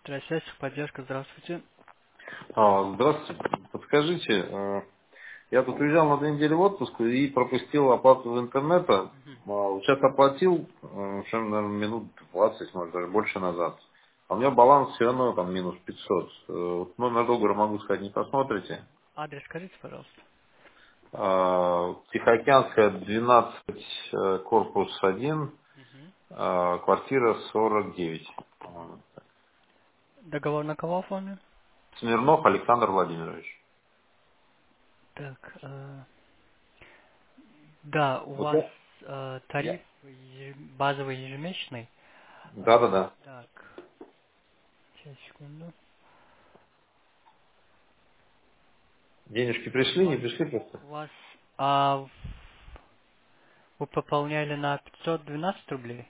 Связь, поддержка, здравствуйте. Здравствуйте. Подскажите, я тут уезжал на 2 недели в отпуск и пропустил оплату интернета. Мгм. Вот сейчас оплатил, уже, наверное, минут 20, может, даже больше назад. А у меня баланс все равно там минус 500. Вот номер договора могу сказать, не посмотрите. Адрес скажите, пожалуйста. Тихоокеанская, 12, корпус 1, Мгм. квартира 49. по-моему. Договор на кого оформлен? Смирнов Александр Владимирович. Так, да, у Вот вас я? тариф базовый ежемесячный. Да-да-да. Так, сейчас, секунду. Денежки У пришли, не вас, пришли просто? у вас, а, вы пополняли на 512 рублей?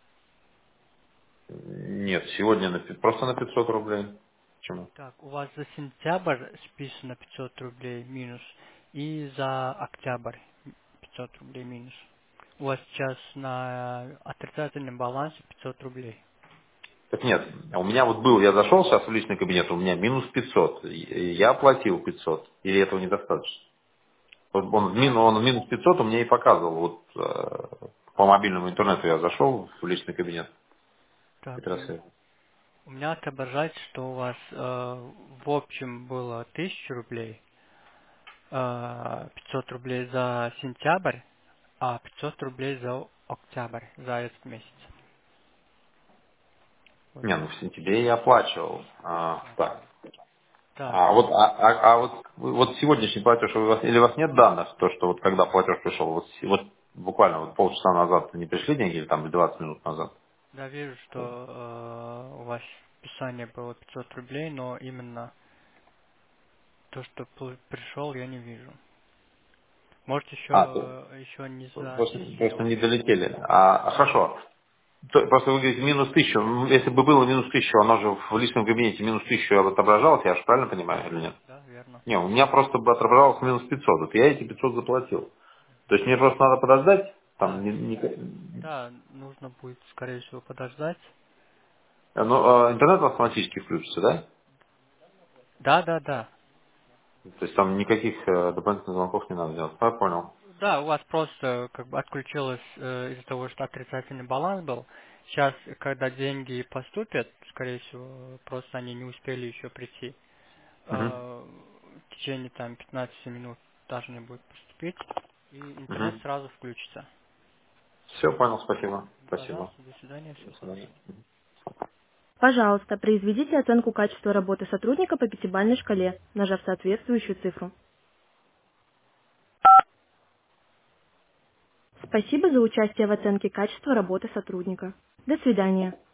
Нет, сегодня просто на 500 рублей. Почему? Так, у вас за сентябрь списано 500 рублей минус, и за октябрь 500 рублей минус. У вас сейчас на отрицательном балансе 500 рублей. Так нет, у меня вот был, я зашел сейчас в личный кабинет, у меня минус 500. И я оплатил 500. Или этого недостаточно? Вот У меня, он минус 500 у меня и показывал. Вот по мобильному интернету я зашел в личный кабинет. так, Как раз я- у меня отображается, что у вас в общем было 1000 рублей, 500 рублей за сентябрь, а 500 рублей за октябрь, за этот месяц. Вот, Не, ну в сентябре я оплачивал. Так. так, А вот сегодняшний платеж или у вас нет данных, то, что вот когда платеж пришел, вот буквально вот полчаса назад не пришли деньги, или там 20 минут назад? я вижу, что у вас списание было 500 рублей, но именно то, что пришел, я не вижу. Может, То- еще не просто зачислилось. не долетели. Хорошо. Просто вы говорите минус 1000. Если бы было минус 1000, оно же в личном кабинете минус 1000 отображалось, я же правильно понимаю или нет? Да, верно. Не, у меня просто бы отображалось минус 500. Вот я эти 500 заплатил. То есть мне просто надо подождать, там, Да, да, нужно будет, скорее всего, подождать. интернет автоматически включится, да? Да, да, да. То есть там никаких дополнительных звонков не надо делать. Я понял. Да, у вас просто как бы отключилось из-за того, что отрицательный баланс был. Сейчас, когда деньги поступят, скорее всего, просто они не успели еще прийти. Мгм. В течение там 15 минут должны будут поступить, и интернет Мгм. сразу включится. Все, понял, спасибо. Спасибо. Пожалуйста, до свидания, До всего свидания. хорошего. Пожалуйста, произведите оценку качества работы сотрудника по пятибалльной шкале, нажав соответствующую цифру. Спасибо за участие в оценке качества работы сотрудника. До свидания.